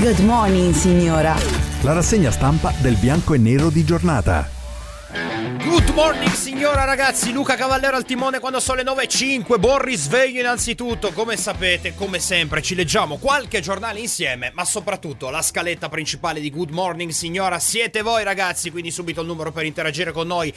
Good morning, signora. La rassegna stampa del bianco e nero di giornata. Good morning signora, ragazzi, Luca Cavallero al timone quando sono le 9:05. Buon risveglio innanzitutto. Come sapete, come sempre ci leggiamo qualche giornale insieme, ma soprattutto la scaletta principale di Good Morning signora siete voi, ragazzi, quindi subito il numero per interagire con noi: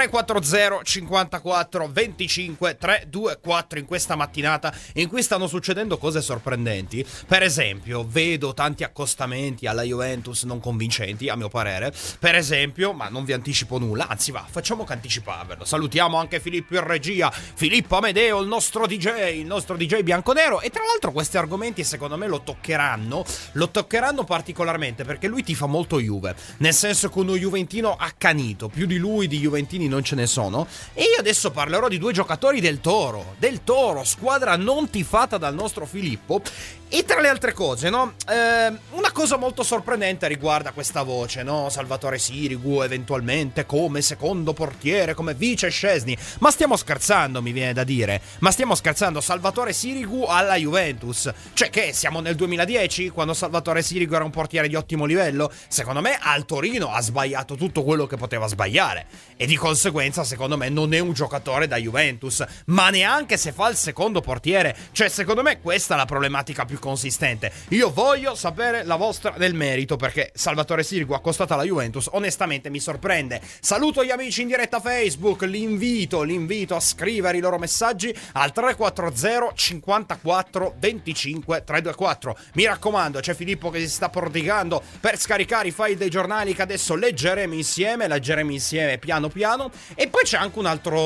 340 54 25 324 in questa mattinata in cui stanno succedendo cose sorprendenti. Per esempio, vedo tanti accostamenti alla Juventus non convincenti, a mio parere. Per esempio, ma non vi anticipo nulla, anzi va, facciamo che anticiparvelo. Salutiamo anche Filippo in regia, Filippo Amedeo, il nostro DJ bianconero. E tra l'altro questi argomenti secondo me lo toccheranno particolarmente perché lui tifa molto Juve, nel senso che uno juventino accanito, più di lui di juventini non ce ne sono. E io adesso parlerò di due giocatori del Toro, squadra non tifata dal nostro Filippo. E tra le altre cose, no? Una cosa molto sorprendente riguarda questa voce, no? Salvatore Sirigu eventualmente come secondo portiere, come vice Szczesny. Ma stiamo scherzando, mi viene da dire. Ma stiamo scherzando, Salvatore Sirigu alla Juventus. Cioè che siamo nel 2010, quando Salvatore Sirigu era un portiere di ottimo livello? Secondo me al Torino ha sbagliato tutto quello che poteva sbagliare. E di conseguenza, secondo me, non è un giocatore da Juventus. Ma neanche se fa il secondo portiere. Cioè, secondo me questa è la problematica più consistente. Io voglio sapere la vostra nel merito, perché Salvatore Sirigu accostato alla Juventus onestamente mi sorprende. Saluto gli amici in diretta Facebook, l'invito a scrivere i loro messaggi al 340 54 25 324. Mi raccomando, c'è Filippo che si sta prodigando per scaricare i file dei giornali che adesso leggeremo insieme piano piano. E poi c'è anche un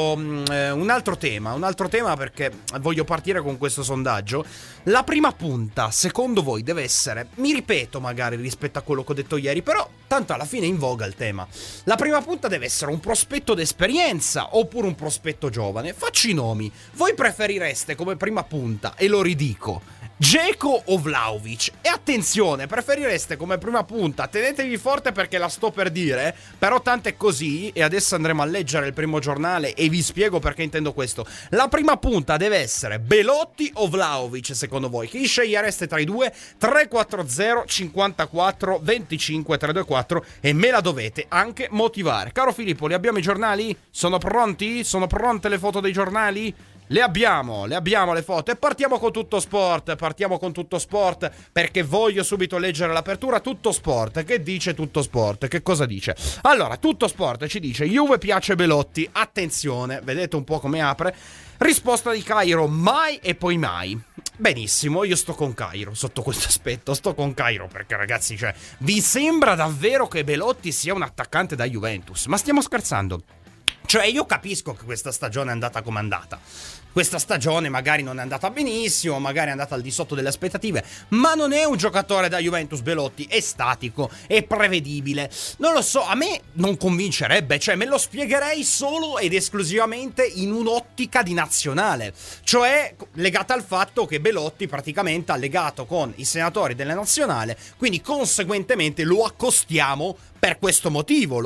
altro tema perché voglio partire con questo sondaggio. La prima punta, secondo voi, deve essere, mi ripeto magari rispetto a quello che ho detto ieri, però tanto alla fine è in voga il tema. La prima punta deve essere un prospetto d'esperienza oppure un prospetto giovane? Faccio i nomi. Voi preferireste come prima punta, e lo ridico, Dzeko o Vlahovic? E attenzione, preferireste come prima punta, tenetevi forte perché la sto per dire, però tanto è così, e adesso andremo a leggere il primo giornale e vi spiego perché intendo questo. La prima punta deve essere Belotti o Vlahovic, secondo voi? Chi scegliereste tra i due? 340 54 25 324 e me la dovete anche motivare. Caro Filippo, li abbiamo i giornali? Sono pronti? Sono pronte le foto dei giornali? Le abbiamo le foto e partiamo con tutto sport perché voglio subito leggere l'apertura. Tutto sport, che dice tutto sport? Che cosa dice? Allora, tutto sport ci dice Juve piace Belotti, attenzione, vedete un po' come apre. Risposta di Cairo, mai e poi mai. Benissimo, io sto con Cairo sotto questo aspetto, perché ragazzi, cioè, vi sembra davvero che Belotti sia un attaccante da Juventus? Ma stiamo scherzando? Cioè, io capisco che questa stagione è andata come è andata. Questa stagione magari non è andata benissimo, magari è andata al di sotto delle aspettative, ma non è un giocatore da Juventus Belotti, è statico, è prevedibile. Non lo so, a me non convincerebbe, cioè me lo spiegherei solo ed esclusivamente in un'ottica di nazionale, cioè legata al fatto che Belotti praticamente ha legato con i senatori della nazionale, quindi conseguentemente lo accostiamo per questo motivo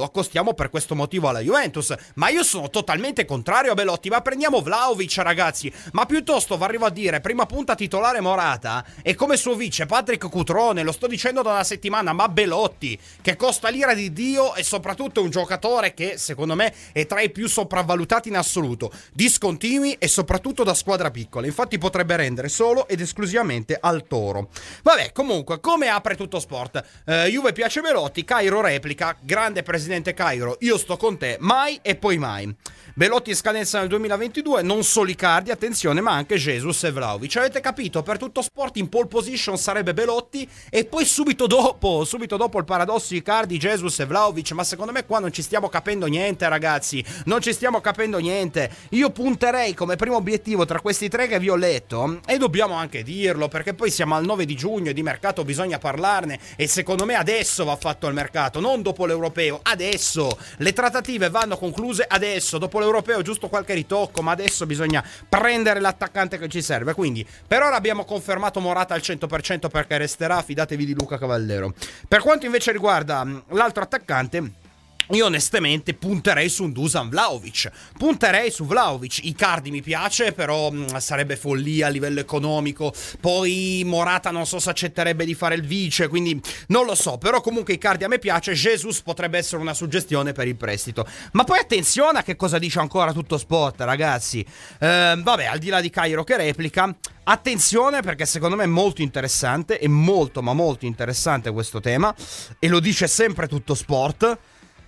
alla Juventus. Ma io sono totalmente contrario a Belotti, ma prendiamo Vlahovic, ragazzi, ma piuttosto arrivo a dire prima punta titolare Morata e come suo vice Patrick Cutrone, lo sto dicendo da una settimana, ma Belotti che costa l'ira di Dio e soprattutto è un giocatore che secondo me è tra i più sopravvalutati in assoluto, discontinui e soprattutto da squadra piccola, infatti potrebbe rendere solo ed esclusivamente al Toro. Vabbè, comunque, come apre tutto sport? Juve piace Belotti, Cairo replica, grande presidente Cairo, io sto con te, mai e poi mai. Belotti in scadenza nel 2022, non solo Icardi, attenzione, ma anche Jesus e Vlahovic. Avete capito? Per tutto sport in pole position sarebbe Belotti e poi subito dopo il paradosso Icardi, Jesus e Vlahovic. Ma secondo me qua non ci stiamo capendo niente, ragazzi, non ci stiamo capendo niente. Io punterei come primo obiettivo tra questi tre che vi ho letto, e dobbiamo anche dirlo perché poi siamo al 9 di giugno e di mercato bisogna parlarne, e secondo me adesso va fatto il mercato, non dopo l'europeo, adesso. Le trattative vanno concluse adesso, dopo l'europeo giusto qualche ritocco, ma adesso bisogna prendere l'attaccante che ci serve. Quindi per ora abbiamo confermato Morata al 100% perché resterà, fidatevi di Luca Cavallero. Per quanto invece riguarda l'altro attaccante, io onestamente punterei su un Dusan Vlahovic. Punterei su Vlahovic. Icardi mi piace, però sarebbe follia a livello economico. Poi Morata non so se accetterebbe di fare il vice, quindi non lo so. Però comunque Icardi a me piace. Jesus potrebbe essere una suggestione per il prestito. Ma poi attenzione a che cosa dice ancora Tutto Sport, ragazzi. Vabbè, al di là di Cairo che replica, attenzione perché secondo me è molto interessante. È molto ma molto interessante questo tema. E lo dice sempre Tutto Sport.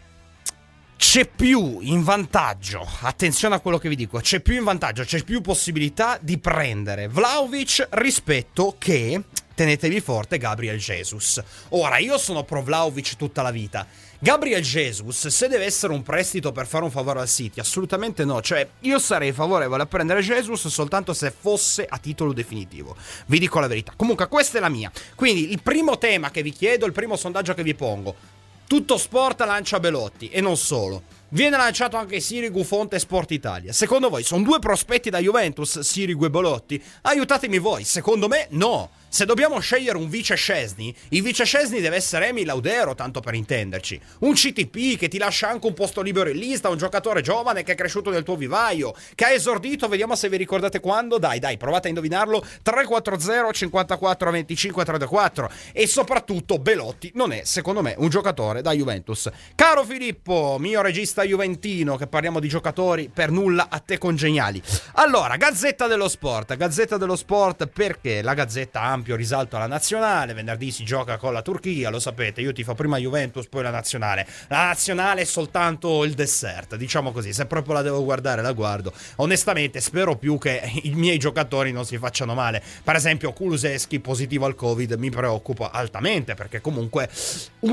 C'è più in vantaggio, attenzione a quello che vi dico, c'è più in vantaggio, c'è più possibilità di prendere Vlahovic rispetto che, tenetevi forte, Gabriel Jesus. Ora, io sono pro Vlahovic tutta la vita. Gabriel Jesus, se deve essere un prestito per fare un favore al City, assolutamente no. Cioè, io sarei favorevole a prendere Jesus soltanto se fosse a titolo definitivo. Vi dico la verità. Comunque, questa è la mia. Quindi, il primo tema che vi chiedo, il primo sondaggio che vi pongo: Tutto Sport lancia Belotti, e non solo. Viene lanciato anche Sirigu, Fonte, Sport Italia. Secondo voi sono due prospetti da Juventus, Sirigu e Belotti? Aiutatemi voi, secondo me no. Se dobbiamo scegliere un vice Szczesny, il vice Szczesny deve essere Emil Laudero, tanto per intenderci. Un CTP che ti lascia anche un posto libero in lista, un giocatore giovane che è cresciuto nel tuo vivaio, che ha esordito, vediamo se vi ricordate quando. Dai, provate a indovinarlo. 340 54 25 34. E soprattutto Belotti non è, secondo me, un giocatore da Juventus. Caro Filippo, mio regista juventino, che parliamo di giocatori per nulla a te congeniali. Allora, Gazzetta dello Sport perché la Gazzetta ha ampio risalto alla nazionale. Venerdì si gioca con la Turchia, lo sapete, io tifo prima Juventus poi la nazionale è soltanto il dessert, diciamo così. Se proprio la devo guardare la guardo. Onestamente spero più che i miei giocatori non si facciano male. Per esempio Kulusevski positivo al Covid mi preoccupa altamente, perché comunque un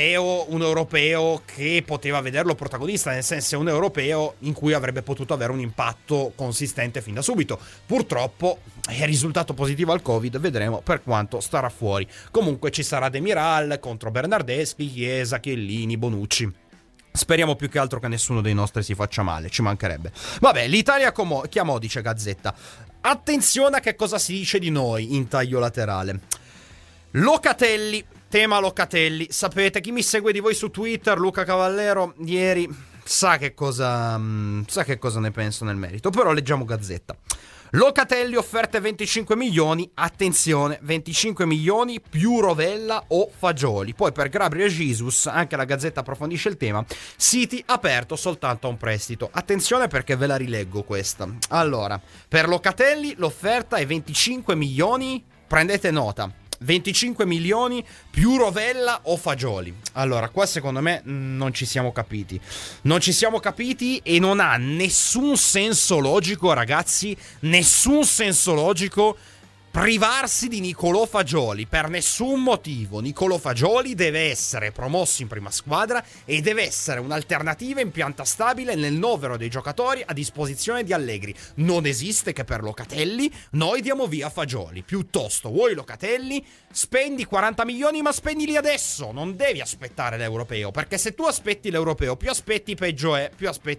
europeo che poteva vederlo protagonista, nel senso un europeo in cui avrebbe potuto avere un impatto consistente fin da subito. Purtroppo è risultato positivo al Covid, vedremo per quanto starà fuori. Comunque ci sarà Demiral contro Bernardeschi, Chiesa, Chiellini, Bonucci. Speriamo più che altro che nessuno dei nostri si faccia male, ci mancherebbe. Vabbè, l'Italia chiamò, dice Gazzetta. Attenzione a che cosa si dice di noi in taglio laterale. Locatelli, tema Locatelli. Sapete, chi mi segue di voi su Twitter, Luca Cavallero, ieri sa che cosa ne penso nel merito. Però leggiamo Gazzetta. Locatelli offerte 25 milioni, attenzione, 25 milioni più Rovella o Fagioli. Poi per Gabriel Jesus, anche la Gazzetta approfondisce il tema, City aperto soltanto a un prestito. Attenzione perché ve la rileggo questa. Allora, per Locatelli l'offerta è 25 milioni, prendete nota. 25 milioni più Rovella o Fagioli. Allora, qua secondo me non ci siamo capiti. Non ci siamo capiti e non ha nessun senso logico, ragazzi. Nessun senso logico privarsi di Nicolò Fagioli per nessun motivo. Nicolò Fagioli deve essere promosso in prima squadra e deve essere un'alternativa in pianta stabile nel novero dei giocatori a disposizione di Allegri. Non esiste che per Locatelli noi diamo via Fagioli. Piuttosto, vuoi Locatelli? Spendi 40 milioni, ma spendili adesso. Non devi aspettare l'europeo, perché se tu aspetti l'europeo, più aspetti peggio è.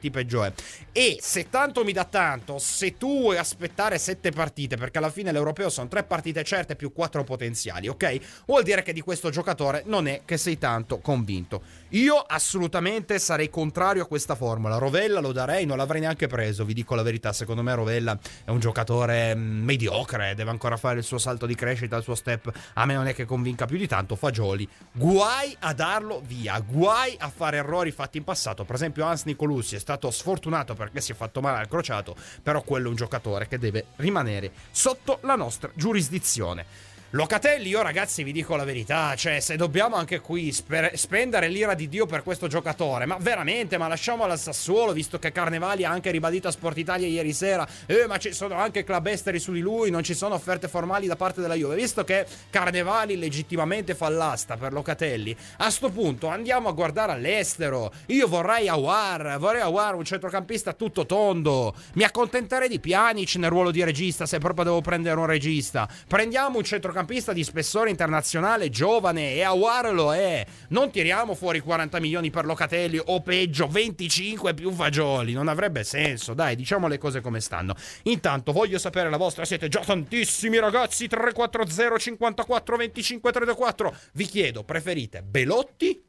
E se tanto mi dà tanto, se tu vuoi aspettare 7 partite, perché alla fine l'europeo sono 3 partite certe più 4 potenziali, ok? Vuol dire che di questo giocatore non è che sei tanto convinto. Io assolutamente sarei contrario a questa formula. Rovella lo darei, non l'avrei neanche preso, vi dico la verità. Secondo me Rovella è un giocatore mediocre, deve ancora fare il suo salto di crescita, il suo step. A me non è che convinca più di tanto. Fagioli, guai a darlo via, guai a fare errori fatti in passato. Per esempio Hans Nicolussi è stato sfortunato perché si è fatto male al crociato, però quello è un giocatore che deve rimanere sotto la nostra giurisdizione. Locatelli, io ragazzi vi dico la verità, cioè se dobbiamo anche qui spendere l'ira di Dio per questo giocatore, ma veramente, ma lasciamolo al Sassuolo, visto che Carnevali ha anche ribadito a Sport Italia ieri sera, ma ci sono anche club esteri su di lui, non ci sono offerte formali da parte della Juve, visto che Carnevali legittimamente fa l'asta per Locatelli, a sto punto andiamo a guardare all'estero. Io vorrei Aouar, un centrocampista tutto tondo, mi accontenterei di Pjanic nel ruolo di regista, se proprio devo prendere un regista. Prendiamo un centrocampista di spessore internazionale, giovane, e Aouar lo è. Non tiriamo fuori 40 milioni per Locatelli, o peggio 25 più Fagioli, non avrebbe senso. Dai, diciamo le cose come stanno. Intanto voglio sapere la vostra, siete già tantissimi ragazzi. 340 54 25 34. Vi chiedo, preferite Belotti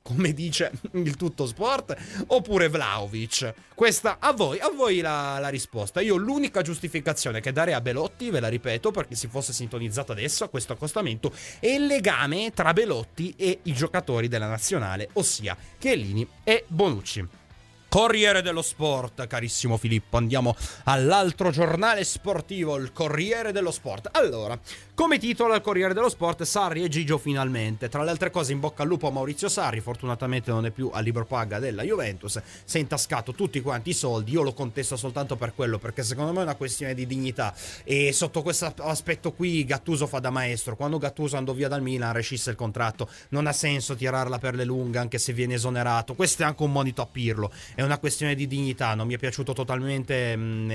come dice il Tutto Sport, oppure Vlahovic? Questa a voi la risposta. Io l'unica giustificazione che darei a Belotti, ve la ripeto perché si fosse sintonizzato adesso a questo accostamento, è il legame tra Belotti e i giocatori della nazionale, ossia Chiellini e Bonucci. Corriere dello Sport, carissimo Filippo, andiamo all'altro giornale sportivo, il Corriere dello Sport. Allora, come titola il Corriere dello Sport, Sarri e Gigio finalmente. Tra le altre cose, in bocca al lupo a Maurizio Sarri, fortunatamente non è più a libro paga della Juventus, si è intascato tutti quanti i soldi. Io lo contesto soltanto per quello, perché secondo me è una questione di dignità, e sotto questo aspetto qui Gattuso fa da maestro. Quando Gattuso andò via dal Milan rescisse il contratto, non ha senso tirarla per le lunghe anche se viene esonerato. Questo è anche un monito a Pirlo, è una questione di dignità. Non mi è piaciuto totalmente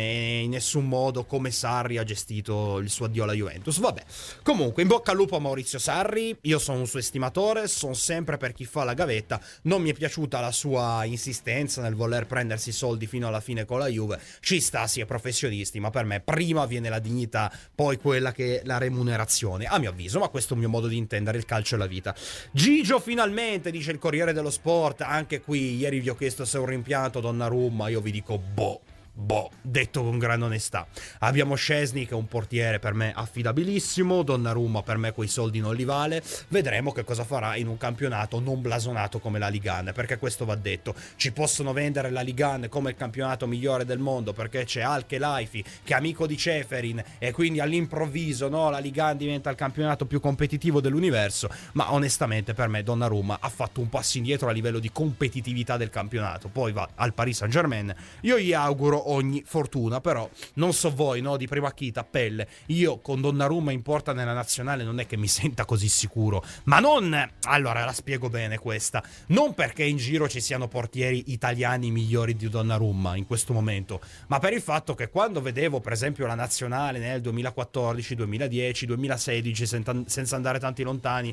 in nessun modo come Sarri ha gestito il suo addio alla Juventus. Vabbè, comunque in bocca al lupo a Maurizio Sarri. Io sono un suo estimatore, sono sempre per chi fa la gavetta. Non mi è piaciuta la sua insistenza nel voler prendersi soldi fino alla fine con la Juve. Ci sta, si è professionisti, ma per me prima viene la dignità, poi quella che è la remunerazione, a mio avviso, ma questo è il mio modo di intendere il calcio e la vita. Gigio finalmente, dice il Corriere dello Sport. Anche qui ieri vi ho chiesto se è un rimpianto Donnarumma, io vi dico boh, detto con grande onestà. Abbiamo Szczesny che è un portiere per me affidabilissimo, Donnarumma per me quei soldi non li vale. Vedremo che cosa farà in un campionato non blasonato come la Ligue 1, perché questo va detto. Ci possono vendere la Ligue 1 come il campionato migliore del mondo perché c'è Al-Khelaifi che è amico di Ceferin e quindi all'improvviso, no, la Ligue 1 diventa il campionato più competitivo dell'universo, ma onestamente per me Donnarumma ha fatto un passo indietro a livello di competitività del campionato. Poi va al Paris Saint-Germain, io gli auguro ogni fortuna, però non so voi, no, di prima chita, pelle, io con Donnarumma in porta nella nazionale non è che mi senta così sicuro, ma non, allora la spiego bene questa, non perché in giro ci siano portieri italiani migliori di Donnarumma in questo momento, ma per il fatto che quando vedevo per esempio la nazionale nel 2014, 2010, 2016, senza andare tanti lontani,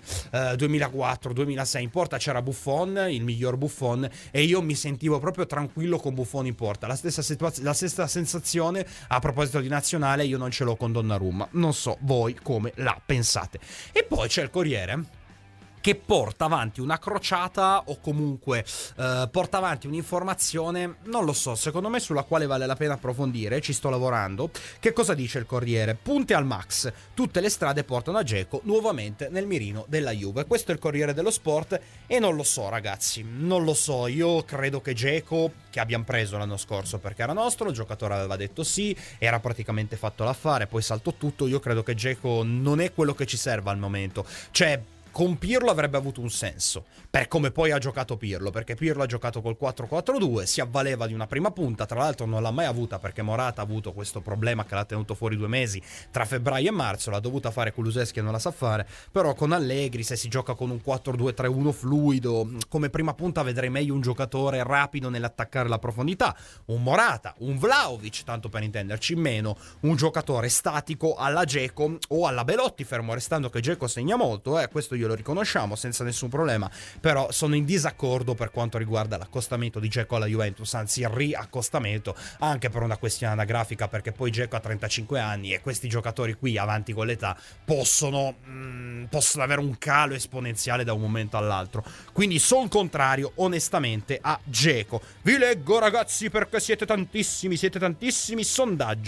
2004, 2006, in porta c'era Buffon, il miglior Buffon, e io mi sentivo proprio tranquillo con Buffon in porta. La stessa situazione, la stessa sensazione a proposito di nazionale io non ce l'ho con Donnarumma. Non so voi come la pensate. E poi c'è il Corriere che porta avanti una crociata o comunque porta avanti un'informazione, non lo so, secondo me sulla quale vale la pena approfondire, ci sto lavorando. Che cosa dice il Corriere? Punte al max, tutte le strade portano a Dzeko nuovamente nel mirino della Juve. Questo è il Corriere dello Sport e non lo so ragazzi, non lo so, io credo che Dzeko, che abbiamo preso l'anno scorso perché era nostro, il giocatore aveva detto sì, era praticamente fatto l'affare, poi saltò tutto, io credo che Dzeko non è quello che ci serve al momento, cioè con Pirlo avrebbe avuto un senso, per come poi ha giocato Pirlo, perché Pirlo ha giocato col 4-4-2, si avvaleva di una prima punta, tra l'altro non l'ha mai avuta perché Morata ha avuto questo problema che l'ha tenuto fuori 2 mesi tra febbraio e marzo, l'ha dovuta fare Kulusevski e non la sa fare, però con Allegri se si gioca con un 4-2-3-1 fluido, come prima punta vedrei meglio un giocatore rapido nell'attaccare la profondità, un Morata, un Vlahovic, tanto per intenderci, meno un giocatore statico alla Dzeko o alla Belotti, fermo restando che Dzeko segna molto, questo lo riconosciamo senza nessun problema, però sono in disaccordo per quanto riguarda l'accostamento di Dzeko alla Juventus, anzi il riaccostamento, anche per una questione anagrafica, perché poi Dzeko ha 35 anni e questi giocatori qui avanti con l'età possono avere un calo esponenziale da un momento all'altro, quindi sono contrario onestamente a Dzeko. Vi leggo ragazzi perché siete tantissimi, sondaggio,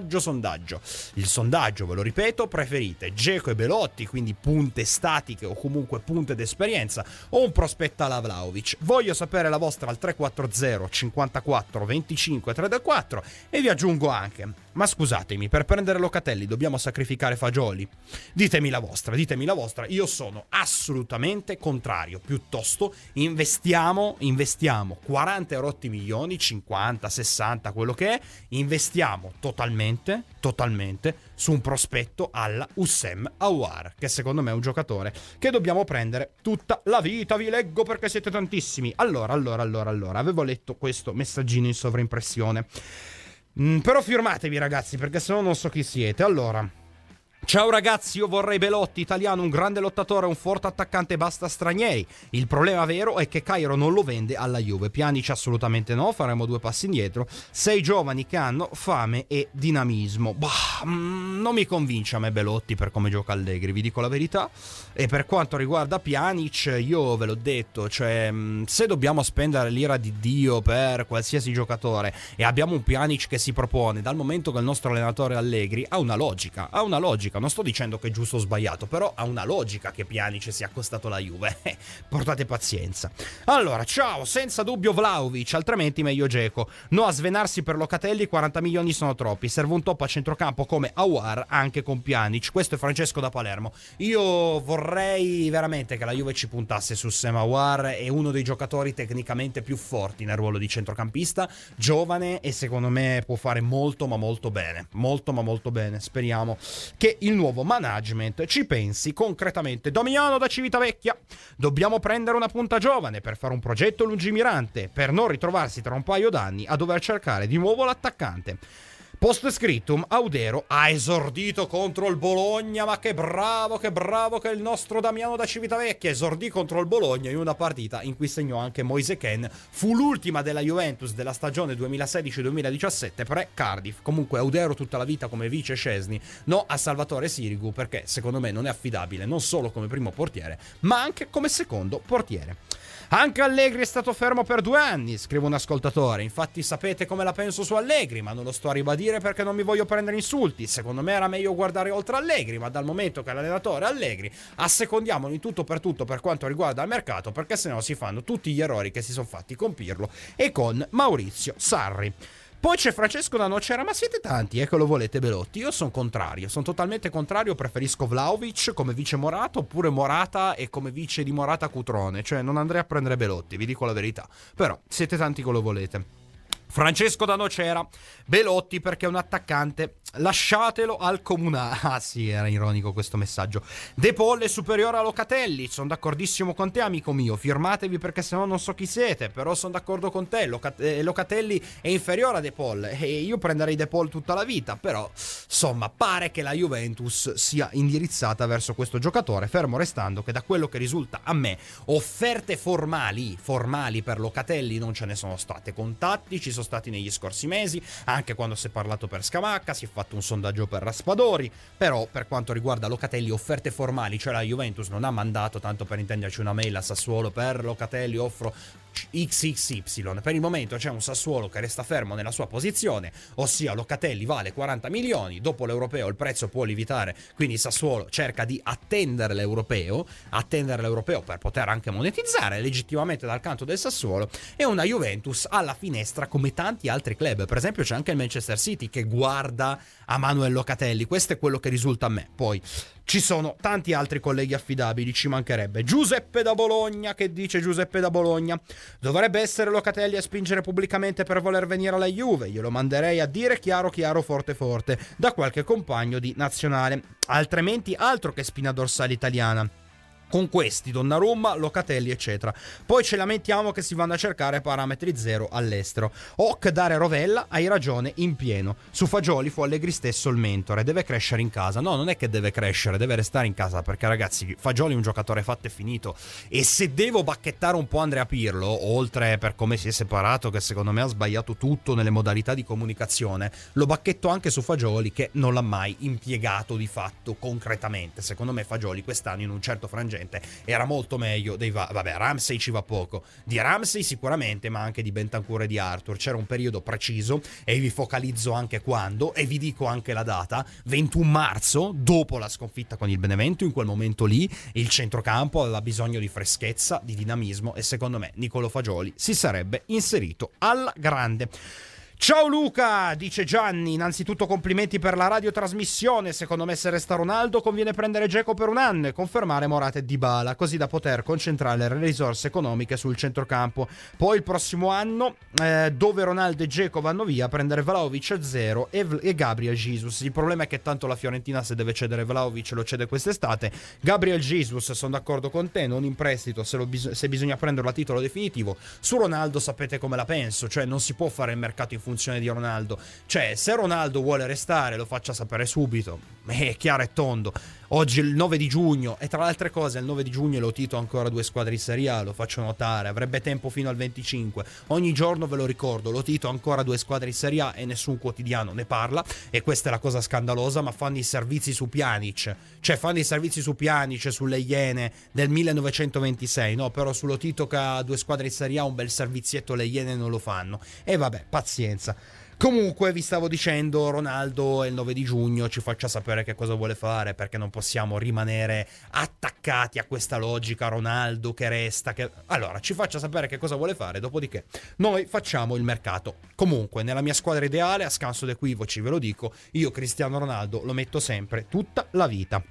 il sondaggio, ve lo ripeto, preferite Dzeko e Belotti, quindi punte statiche o comunque punte d'esperienza, o un prospetto alla Vlahovic? Voglio sapere la vostra al 340 54 25 324 e vi aggiungo anche: ma scusatemi, per prendere Locatelli dobbiamo sacrificare Fagioli? Ditemi la vostra, io sono assolutamente contrario, piuttosto investiamo 40 erotti milioni, 50, 60, quello che è, investiamo totalmente su un prospetto alla Houssem Aouar, che secondo me è un giocatore che dobbiamo prendere tutta la vita. Vi leggo perché siete tantissimi. Allora, avevo letto questo messaggino in sovraimpressione, però firmatevi ragazzi perché sennò non so chi siete. Allora, Ciao ragazzi, io vorrei Belotti, italiano, un grande lottatore, un forte attaccante, basta stranieri. Il problema vero è che Cairo non lo vende alla Juve. Pjanic assolutamente no, faremo 2 passi indietro. 6 giovani che hanno fame e dinamismo. Non mi convince a me Belotti per come gioca Allegri, vi dico la verità. E per quanto riguarda Pjanic, io ve l'ho detto, cioè se dobbiamo spendere l'ira di Dio per qualsiasi giocatore e abbiamo un Pjanic che si propone, dal momento che il nostro allenatore Allegri ha una logica. Non sto dicendo che è giusto o sbagliato, però ha una logica che Pjanic sia accostato alla Juve. Portate pazienza. Allora, ciao, senza dubbio Vlahovic, altrimenti meglio Dzeko. No a svenarsi per Locatelli, 40 milioni sono troppi. Serve un top a centrocampo come Aouar anche con Pjanic. Questo è Francesco da Palermo. Io vorrei veramente che la Juve ci puntasse su Sam Aouar, è uno dei giocatori tecnicamente più forti nel ruolo di centrocampista, giovane e secondo me può fare molto ma molto bene. Molto ma molto bene. Speriamo che il nuovo management ci pensi concretamente. Damiano da Civitavecchia: dobbiamo prendere una punta giovane per fare un progetto lungimirante, per non ritrovarsi tra un paio d'anni a dover cercare di nuovo l'attaccante. Post scriptum, Audero ha esordito contro il Bologna, ma che bravo che è il nostro Damiano da Civitavecchia. Esordì contro il Bologna in una partita in cui segnò anche Moise Kean. Fu l'ultima della Juventus della stagione 2016-2017 pre-Cardiff. Comunque Audero tutta la vita come vice Szczesny, no a Salvatore Sirigu, perché secondo me non è affidabile non solo come primo portiere, ma anche come secondo portiere. Anche Allegri è stato fermo per 2 anni, scrive un ascoltatore. Infatti sapete come la penso su Allegri, ma non lo sto a ribadire perché non mi voglio prendere insulti. Secondo me era meglio guardare oltre Allegri, ma dal momento che l'allenatore è Allegri, assecondiamolo in tutto per quanto riguarda il mercato, perché sennò si fanno tutti gli errori che si sono fatti con Pirlo e con Maurizio Sarri. Poi c'è Francesco da Nocera, ma siete tanti che lo volete Belotti? Io sono contrario, sono totalmente contrario, preferisco Vlahovic come vice Morata oppure Morata e come vice di Morata Cutrone, cioè non andrei a prendere Belotti, vi dico la verità, però siete tanti che lo volete. Francesco da Nocera: Belotti perché è un attaccante, lasciatelo al Comunale. Ah sì, era ironico questo messaggio. De Paul è superiore a Locatelli, sono d'accordissimo con te amico mio, firmatevi perché sennò non so chi siete, però sono d'accordo con te. Locatelli è inferiore a De Paul e io prenderei De Paul tutta la vita, però insomma pare che la Juventus sia indirizzata verso questo giocatore, fermo restando che da quello che risulta a me offerte formali per Locatelli non ce ne sono state. Contatti ci sono stati negli scorsi mesi, anche quando si è parlato per Scamacca, si è fatto un sondaggio per Raspadori, però per quanto riguarda Locatelli offerte formali, cioè la Juventus non ha mandato, tanto per intenderci, una mail a Sassuolo: per Locatelli offro XXY. Per il momento c'è un Sassuolo che resta fermo nella sua posizione, ossia Locatelli vale 40 milioni, dopo l'europeo il prezzo può lievitare, quindi Sassuolo cerca di attendere l'europeo per poter anche monetizzare legittimamente dal canto del Sassuolo, e una Juventus alla finestra come tanti altri club. Per esempio c'è anche il Manchester City che guarda a Manuel Locatelli, questo è quello che risulta a me. Poi ci sono tanti altri colleghi affidabili, ci mancherebbe. Giuseppe da Bologna, che dice Giuseppe da Bologna: dovrebbe essere Locatelli a spingere pubblicamente per voler venire alla Juve, glielo manderei a dire chiaro forte da qualche compagno di nazionale, altrimenti altro che spina dorsale italiana. Con questi Donnarumma, Locatelli eccetera. Poi ci lamentiamo che si vanno a cercare parametri zero all'estero. Dare Rovella, hai ragione in pieno. Su Fagioli fu Allegri stesso il mentore, deve crescere in casa. No, non è che deve crescere, deve restare in casa, perché ragazzi, Fagioli è un giocatore fatto e finito, e se devo bacchettare un po' Andrea Pirlo, oltre per come si è separato, che secondo me ha sbagliato tutto nelle modalità di comunicazione, lo bacchetto anche su Fagioli, che non l'ha mai impiegato di fatto concretamente. Secondo me Fagioli quest'anno in un certo frangente era molto meglio dei Ramsey ci va poco, di Ramsey sicuramente, ma anche di Bentancur e di Arthur. C'era un periodo preciso e vi focalizzo anche quando, e vi dico anche la data: 21 marzo, dopo la sconfitta con il Benevento. In quel momento lì il centrocampo aveva bisogno di freschezza, di dinamismo, e secondo me Niccolò Fagioli si sarebbe inserito alla grande. Ciao Luca, dice Gianni, innanzitutto complimenti per la radiotrasmissione, secondo me se resta Ronaldo conviene prendere Dzeko per un anno e confermare Morata e Dybala, così da poter concentrare le risorse economiche sul centrocampo. Poi il prossimo anno, dove Ronaldo e Dzeko vanno via, prendere Vlahovic a 0 e Gabriel Jesus. Il problema è che tanto la Fiorentina, se deve cedere Vlahovic, lo cede quest'estate. Gabriel Jesus, sono d'accordo con te, non in prestito se bisogna prenderlo a titolo definitivo. Su Ronaldo sapete come la penso, cioè non si può fare il mercato in funzione funzione di Ronaldo. Cioè, se Ronaldo vuole restare, lo faccia sapere subito, è chiaro e tondo. Oggi è il 9 di giugno e tra le altre cose il 9 di giugno Lotito ha ancora 2 squadre in Serie A, lo faccio notare, avrebbe tempo fino al 25. Ogni giorno ve lo ricordo, Lotito ha ancora 2 squadre in Serie A e nessun quotidiano ne parla, e questa è la cosa scandalosa, ma fanno i servizi su Pjanic, cioè fanno i servizi su Pjanic, sulle Iene del 1926, no? Però su Lotito che ha 2 squadre in Serie A un bel servizietto le Iene non lo fanno. E vabbè, pazienza. Comunque vi stavo dicendo, Ronaldo il 9 di giugno ci faccia sapere che cosa vuole fare, perché non possiamo rimanere attaccati a questa logica Ronaldo che resta, che... Allora, ci faccia sapere che cosa vuole fare, dopodiché noi facciamo il mercato. Comunque, nella mia squadra ideale, a scanso di equivoci ve lo dico, io Cristiano Ronaldo lo metto sempre, tutta la vita.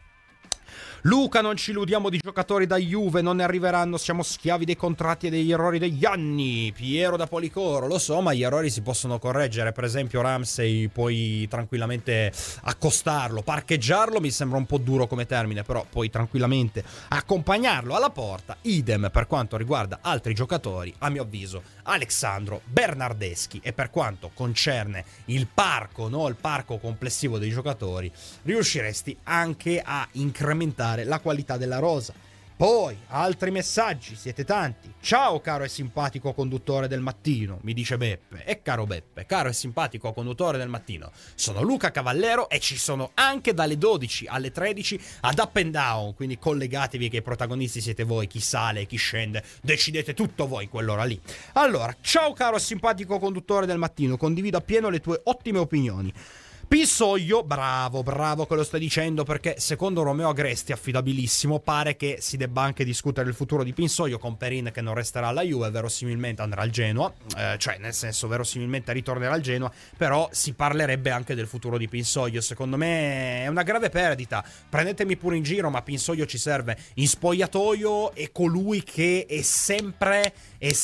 Luca, non ci illudiamo di giocatori da Juve, non ne arriveranno, siamo schiavi dei contratti e degli errori degli anni. Piero da Policoro, lo so, ma gli errori si possono correggere. Per esempio Ramsey puoi tranquillamente accostarlo, parcheggiarlo mi sembra un po' duro come termine, però puoi tranquillamente accompagnarlo alla porta. Idem per quanto riguarda altri giocatori, a mio avviso Alexandro Bernardeschi. E per quanto concerne il parco, no, il parco complessivo dei giocatori, riusciresti anche a incrementare la qualità della rosa. Poi, altri messaggi, siete tanti. Ciao caro e simpatico conduttore del mattino, mi dice Beppe. E caro Beppe, caro e simpatico conduttore del mattino, sono Luca Cavallero e ci sono anche dalle 12 alle 13 ad Up and Down, quindi collegatevi che i protagonisti siete voi, chi sale e chi scende, decidete tutto voi in quell'ora lì. Allora, ciao caro e simpatico conduttore del mattino, condivido appieno le tue ottime opinioni. Pisoio, bravo che lo stai dicendo, perché secondo Romeo Agresti, affidabilissimo, pare che si debba anche discutere il futuro di Pinsoio, con Perin che non resterà alla Juve, verosimilmente andrà al Genoa, cioè nel senso verosimilmente ritornerà al Genoa, però si parlerebbe anche del futuro di Pinsoio. Secondo me è una grave perdita, prendetemi pure in giro, ma Pinsoio ci serve in spogliatoio, è colui che è sempre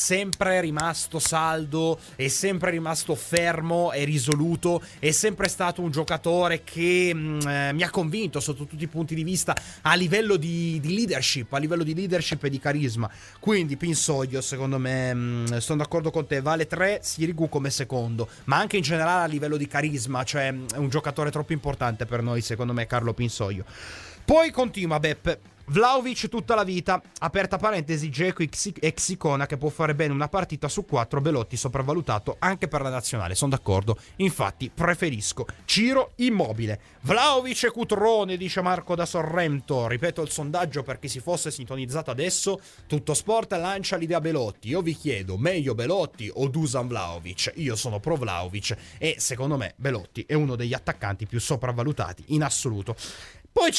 rimasto saldo, è sempre rimasto fermo e risoluto, è sempre stato un giocatore che mi ha convinto sotto tutti i punti di vista a livello di leadership, e di carisma. Quindi Pinsoio, secondo me, sono d'accordo con te, vale 3, Sirigu come secondo, ma anche in generale a livello di carisma, cioè è un giocatore troppo importante per noi, secondo me, Carlo Pinsoio. Poi continua Beppe. Vlahovic tutta la vita, aperta parentesi, Dzeko ex Icona che può fare bene una partita su 4, Belotti sopravvalutato anche per la nazionale, sono d'accordo, infatti preferisco Ciro Immobile. Vlahovic e Cutrone, dice Marco da Sorrento, ripeto il sondaggio per chi si fosse sintonizzato adesso, Tutto Sport lancia l'idea Belotti, io vi chiedo, meglio Belotti o Dusan Vlahovic? Io sono pro Vlahovic e secondo me Belotti è uno degli attaccanti più sopravvalutati in assoluto. Poi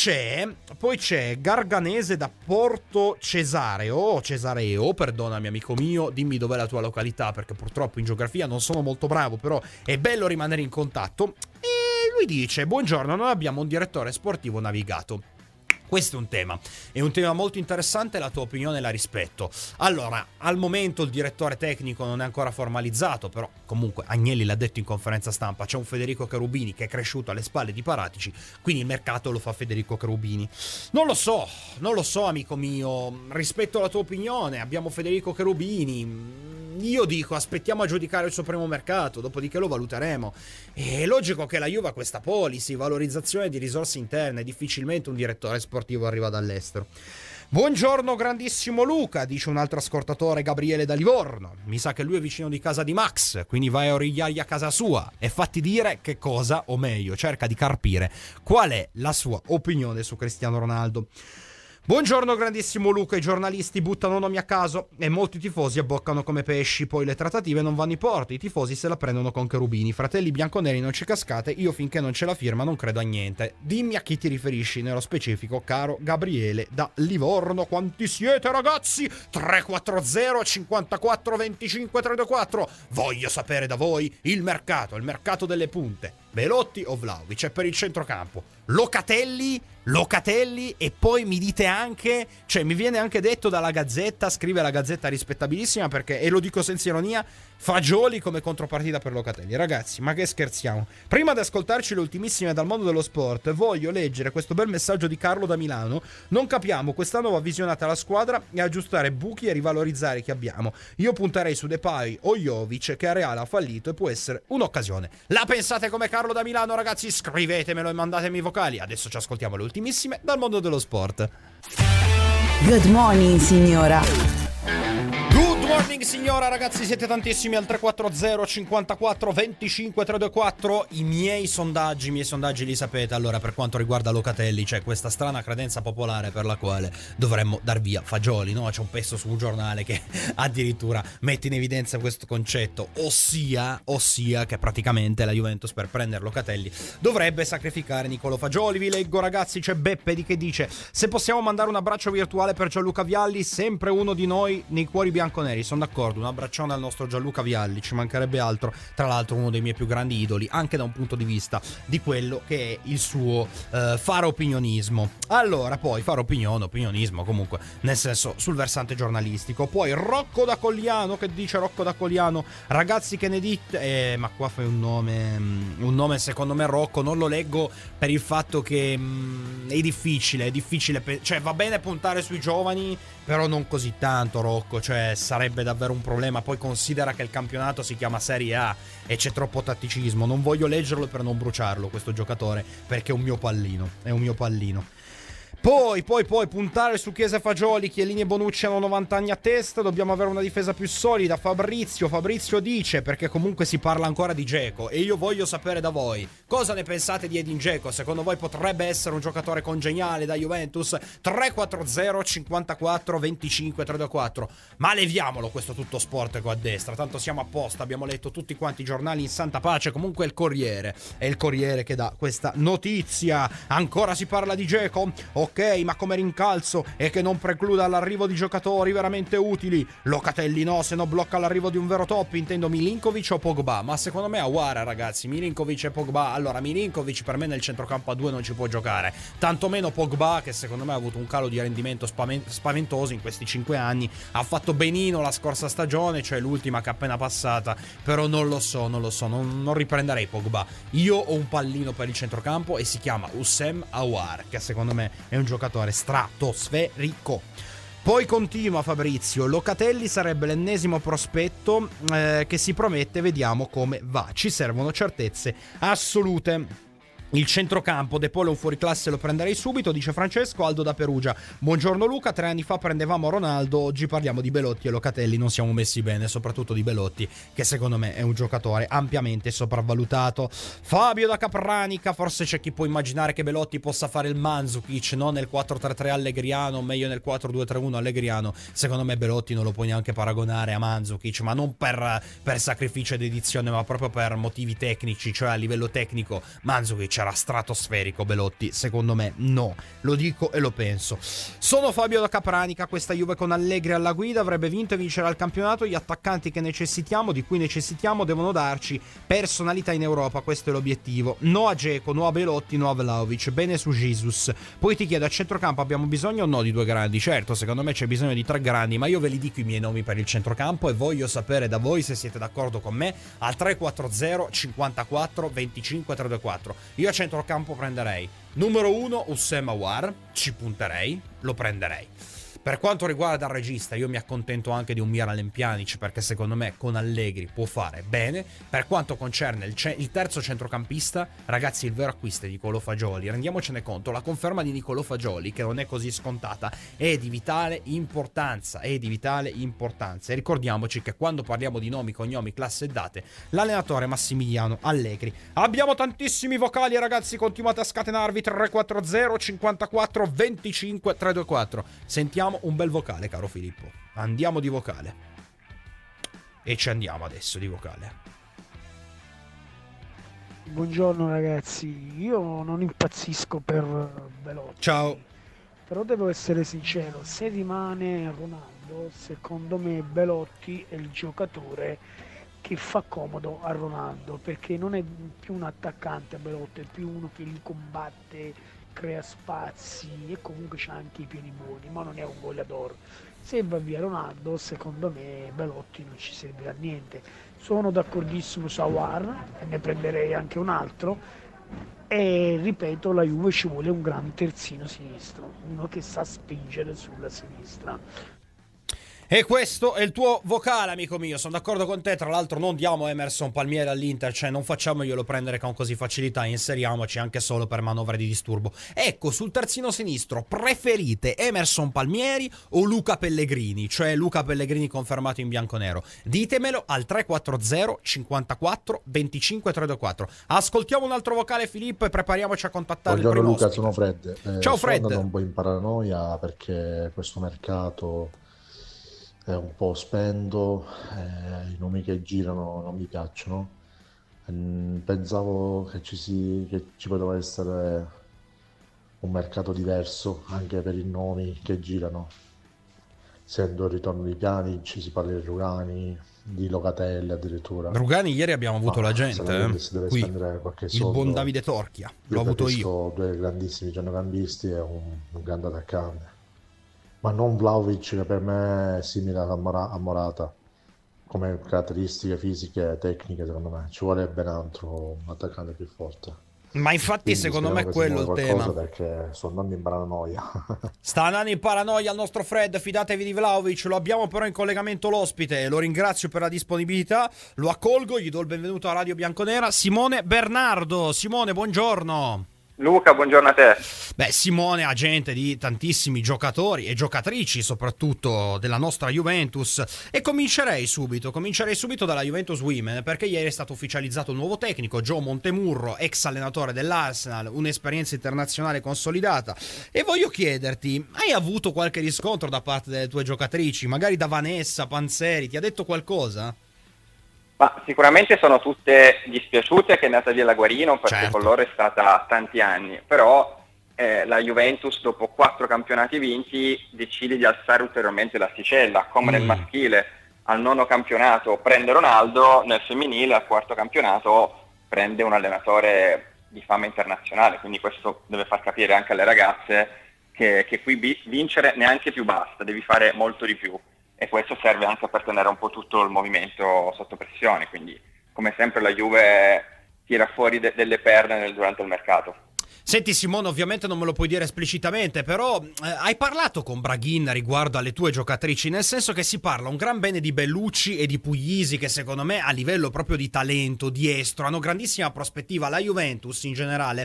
c'è Garganese da Porto Cesareo, perdonami amico mio, dimmi dov'è la tua località perché purtroppo in geografia non sono molto bravo, però è bello rimanere in contatto. E lui dice, buongiorno, noi abbiamo un direttore sportivo navigato. Questo è un tema molto interessante, la tua opinione la rispetto. Allora, al momento il direttore tecnico non è ancora formalizzato, però comunque Agnelli l'ha detto in conferenza stampa, c'è un Federico Cherubini che è cresciuto alle spalle di Paratici, quindi il mercato lo fa Federico Cherubini. Non lo so amico mio, rispetto alla tua opinione, abbiamo Federico Cherubini, io dico aspettiamo a giudicare il suo primo mercato, dopodiché lo valuteremo. È logico che la Juve ha questa policy, valorizzazione di risorse interne, difficilmente un direttore sportivo arriva dall'estero. Buongiorno grandissimo Luca, dice un altro ascoltatore, Gabriele da Livorno. Mi sa che lui è vicino di casa di Max, quindi vai a origliargli a casa sua e fatti dire che cosa, o meglio, cerca di carpire qual è la sua opinione su Cristiano Ronaldo. Buongiorno grandissimo Luca, i giornalisti buttano nomi a caso e molti tifosi abboccano come pesci, poi le trattative non vanno in porto, i tifosi se la prendono con Cherubini, fratelli bianconeri non ci cascate, io finché non ce la firma non credo a niente. Dimmi a chi ti riferisci nello specifico, caro Gabriele da Livorno. Quanti siete ragazzi? 340 54 25 324. Voglio sapere da voi il mercato delle punte. Belotti o Vlahovic? E per il centrocampo Locatelli, e poi mi dite anche, cioè mi viene anche detto dalla Gazzetta, scrive la Gazzetta rispettabilissima, perché, e lo dico senza ironia, Fagioli come contropartita per Locatelli. Ragazzi, ma che scherziamo? Prima di ascoltarci le ultimissime dal mondo dello sport, voglio leggere questo bel messaggio di Carlo da Milano. Non capiamo, quest'anno va visionata la squadra e aggiustare buchi e rivalorizzare chi abbiamo. Io punterei su Depay o Jovic, che a Reale ha fallito e può essere un'occasione. La pensate come Carlo da Milano, ragazzi? Scrivetemelo e mandatemi vocali. Adesso ci ascoltiamo le ultimissime dal mondo dello sport. Good morning, signora. Good morning signora, ragazzi, siete tantissimi al 340 54 25 324. I miei sondaggi li sapete. Allora, per quanto riguarda Locatelli, c'è questa strana credenza popolare per la quale dovremmo dar via Fagioli, no? C'è un pezzo su un giornale che addirittura mette in evidenza questo concetto, ossia che praticamente la Juventus, per prendere Locatelli, dovrebbe sacrificare Niccolò Fagioli. Vi leggo, ragazzi, c'è Beppe che dice: se possiamo mandare un abbraccio virtuale per Gianluca Vialli, sempre uno di noi nei cuori bianconeri. Sono d'accordo, un abbraccione al nostro Gianluca Vialli, ci mancherebbe altro. Tra l'altro uno dei miei più grandi idoli, anche da un punto di vista di quello che è il suo fare opinionismo. Allora, poi fare opinionismo comunque, nel senso, sul versante giornalistico. Poi Rocco da Cogliano, che dice Rocco da Cogliano: ragazzi, che ne dite? Ma qua fai un nome secondo me, Rocco, non lo leggo per il fatto che è difficile, cioè va bene puntare sui giovani, però non così tanto, Rocco, cioè sarebbe davvero un problema. Poi considera che il campionato si chiama Serie A e c'è troppo tatticismo. Non voglio leggerlo per non bruciarlo questo giocatore, perché è un mio pallino. Poi puntare su Chiesa e Fagioli. Chiellini e Bonucci hanno 90 anni a testa, dobbiamo avere una difesa più solida. Fabrizio dice, perché comunque si parla ancora di Dzeko, e io voglio sapere da voi cosa ne pensate di Edin Dzeko. Secondo voi potrebbe essere un giocatore congeniale da Juventus? 340 54 25 324. Ma leviamolo questo tutto sport qua a destra, tanto siamo a posto, abbiamo letto tutti quanti i giornali in santa pace. Comunque è il Corriere che dà questa notizia. Ancora si parla di Dzeko? Ok, ma come rincalzo e che non precluda l'arrivo di giocatori veramente utili. Locatelli no, se no blocca l'arrivo di un vero top. Intendo Milinkovic o Pogba. Ma secondo me Aouar, ragazzi, Milinkovic e Pogba. Allora, Milinkovic per me nel centrocampo a 2 non ci può giocare, tantomeno Pogba, che secondo me ha avuto un calo di rendimento spaventoso in questi 5 anni. Ha fatto benino la scorsa stagione, cioè l'ultima che è appena passata, però non lo so, non riprenderei Pogba. Io ho un pallino per il centrocampo e si chiama Houssem Aouar, che secondo me è un giocatore stratosferico. Poi continua Fabrizio: Locatelli sarebbe l'ennesimo prospetto che si promette, vediamo come va. Ci servono certezze assolute. Il centrocampo, De Paul è un fuoriclasse, lo prenderei subito, dice Francesco. Aldo da Perugia: buongiorno Luca, 3 anni fa prendevamo Ronaldo, oggi parliamo di Belotti e Locatelli, non siamo messi bene, soprattutto di Belotti, che secondo me è un giocatore ampiamente sopravvalutato. Fabio da Capranica: forse c'è chi può immaginare che Belotti possa fare il Mandzukic, non nel 4-3-3 allegriano, meglio nel 4-2-3-1 allegriano. Secondo me Belotti non lo puoi neanche paragonare a Mandzukic, ma non per sacrificio ed edizione, ma proprio per motivi tecnici, cioè a livello tecnico Mandzukic era stratosferico. Belotti secondo me no, lo dico e lo penso. Sono Fabio da Capranica: questa Juve con Allegri alla guida avrebbe vinto e vincerà il campionato. Gli attaccanti di cui necessitiamo devono darci personalità in Europa, questo è l'obiettivo. No a Dzeko, no a Belotti, no a Vlahovic, bene su Jesus. Poi ti chiedo, a centrocampo abbiamo bisogno o no di 2 grandi? Certo, secondo me c'è bisogno di 3 grandi, ma io ve li dico i miei nomi per il centrocampo e voglio sapere da voi se siete d'accordo con me al 340 54 25 324. Io a centrocampo prenderei numero 1 Houssem Aouar, ci punterei, lo prenderei. Per quanto riguarda il regista, io mi accontento anche di un Miralem Pjanic, perché secondo me con Allegri può fare bene. Per quanto concerne il terzo centrocampista, ragazzi, il vero acquisto è Niccolò Fagioli. Rendiamocene conto, la conferma di Niccolò Fagioli, che non è così scontata, è di vitale importanza. E ricordiamoci che quando parliamo di nomi, cognomi, classe e date, l'allenatore è Massimiliano Allegri. Abbiamo tantissimi vocali, ragazzi, continuate a scatenarvi. 340 54 25 324. Sentiamo un bel vocale, caro Filippo. Andiamo di vocale. E ci andiamo adesso di vocale. Buongiorno ragazzi, io non impazzisco per Belotti. Ciao. Però devo essere sincero, se rimane Ronaldo, secondo me Belotti è il giocatore che fa comodo a Ronaldo, perché non è più un attaccante a Belotti, è più uno che li combatte, crea spazi e comunque c'ha anche i piedi buoni, ma non è un goleador. Se va via Ronaldo, secondo me Belotti non ci servirà a niente. Sono d'accordissimo su Aouar e ne prenderei anche un altro. E ripeto, la Juve ci vuole un gran terzino sinistro, uno che sa spingere sulla sinistra. E questo è il tuo vocale, amico mio, sono d'accordo con te. Tra l'altro non diamo Emerson Palmieri all'Inter, cioè non facciamoglielo prendere con così facilità, inseriamoci anche solo per manovre di disturbo. Ecco, sul terzino sinistro preferite Emerson Palmieri o Luca Pellegrini, cioè Luca Pellegrini confermato in bianconero? Ditemelo al 340 54 25 324. Ascoltiamo un altro vocale, Filippo, e prepariamoci a contattare Buongiorno il primo Luca, ospite. sono Fred. Ciao Fred. Sono andato un po' in paranoia perché questo mercato è un po' spento, i nomi che girano non mi piacciono. Pensavo che ci poteva essere un mercato diverso anche per i nomi che girano. Essendo il ritorno di Pjanic, si parla di Rugani, di Locatelli addirittura. Rugani ieri abbiamo avuto la se gente, si deve qui, spendere qualche il soldo, buon Davide Torchia, l'ho avuto io. Due grandissimi centrocampisti e un grande attaccante. Ma non Vlahovic, che per me è simile a Morata come caratteristiche fisiche e tecniche. Secondo me ci vuole ben altro, un attaccante più forte. Ma infatti Quindi secondo me è quello il tema, perché sto andando in paranoia. sta andando in paranoia il nostro Fred, fidatevi di Vlahovic. Lo abbiamo però in collegamento l'ospite, lo ringrazio per la disponibilità, lo accolgo, gli do il benvenuto a Radio Bianconera, Simone Bernardo. Simone, buongiorno. Luca, buongiorno a te. Beh, Simone è agente di tantissimi giocatori e giocatrici, soprattutto della nostra Juventus, e comincerei subito dalla Juventus Women, perché ieri è stato ufficializzato un nuovo tecnico, Joe Montemurro, ex allenatore dell'Arsenal, un'esperienza internazionale consolidata, e voglio chiederti, hai avuto qualche riscontro da parte delle tue giocatrici, magari da Vanessa, Panzeri, ti ha detto qualcosa? Ma sicuramente sono tutte dispiaciute che è andata via la Guarino, perché certo, con loro è stata tanti anni, però la Juventus dopo 4 campionati vinti decide di alzare ulteriormente l'asticella, come nel maschile al 9° campionato prende Ronaldo, nel femminile al 4° campionato prende un allenatore di fama internazionale, quindi questo deve far capire anche alle ragazze che qui vincere neanche più basta, devi fare molto di più. E questo serve anche per tenere un po' tutto il movimento sotto pressione, quindi come sempre la Juve tira fuori delle perle durante il mercato. Senti Simone, ovviamente non me lo puoi dire esplicitamente, però hai parlato con Braghin riguardo alle tue giocatrici, nel senso che si parla un gran bene di Bellucci e di Puglisi, che secondo me a livello proprio di talento, di estro, hanno grandissima prospettiva. La Juventus in generale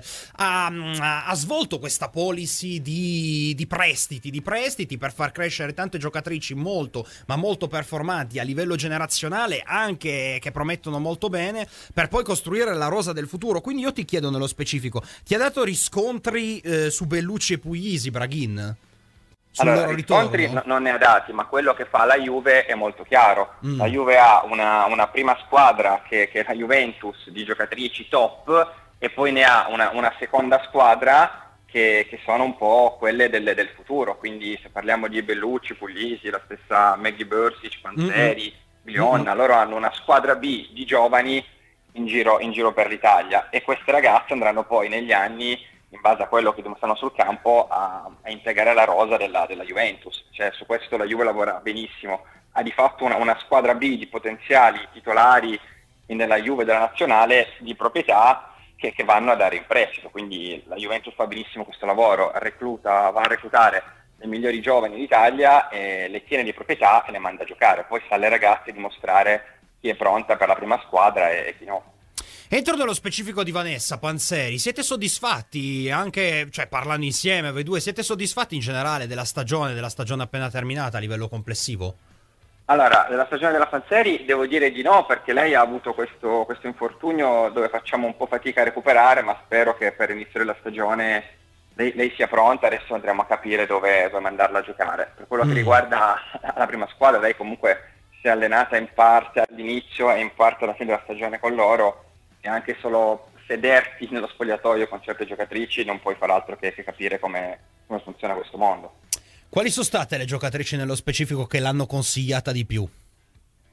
ha svolto questa policy di prestiti per far crescere tante giocatrici molto, ma molto performanti a livello generazionale, anche che promettono molto bene, per poi costruire la rosa del futuro. Quindi io ti chiedo nello specifico, ti ha dato riscontri su Bellucci e Puglisi, Braghin? Allora, riscontri non ne ha dati, ma quello che fa la Juve è molto chiaro. La Juve ha una prima squadra che è la Juventus, di giocatrici top, e poi ne ha una seconda squadra che sono un po' quelle del futuro. Quindi se parliamo di Bellucci, Puglisi, la stessa Maggie Bursic, Panzeri, Bionna, loro hanno una squadra B di giovani in giro per l'Italia, e queste ragazze andranno poi negli anni, in base a quello che dimostrano sul campo, a integrare la rosa della Juventus. Cioè, su questo la Juve lavora benissimo, ha di fatto una squadra B di potenziali titolari nella Juve della nazionale di proprietà che vanno a dare in prestito, quindi la Juventus fa benissimo questo lavoro, va a reclutare le migliori giovani d'Italia, le tiene di proprietà e le manda a giocare, poi sta alle ragazze dimostrare chi è pronta per la prima squadra e chi no. Entro nello specifico di Vanessa, Panzeri, siete soddisfatti anche, cioè parlando insieme voi due, siete soddisfatti in generale della stagione appena terminata a livello complessivo? Allora, della stagione della Panzeri devo dire di no, perché lei ha avuto questo infortunio dove facciamo un po' fatica a recuperare, ma spero che per l'inizio della stagione lei sia pronta. Adesso andremo a capire dove mandarla a giocare. Per quello che riguarda la prima squadra, lei comunque si è allenata in parte all'inizio e in parte alla fine della stagione con loro, e anche solo sederti nello spogliatoio con certe giocatrici non puoi far altro che capire come funziona questo mondo. Quali sono state le giocatrici nello specifico che l'hanno consigliata di più?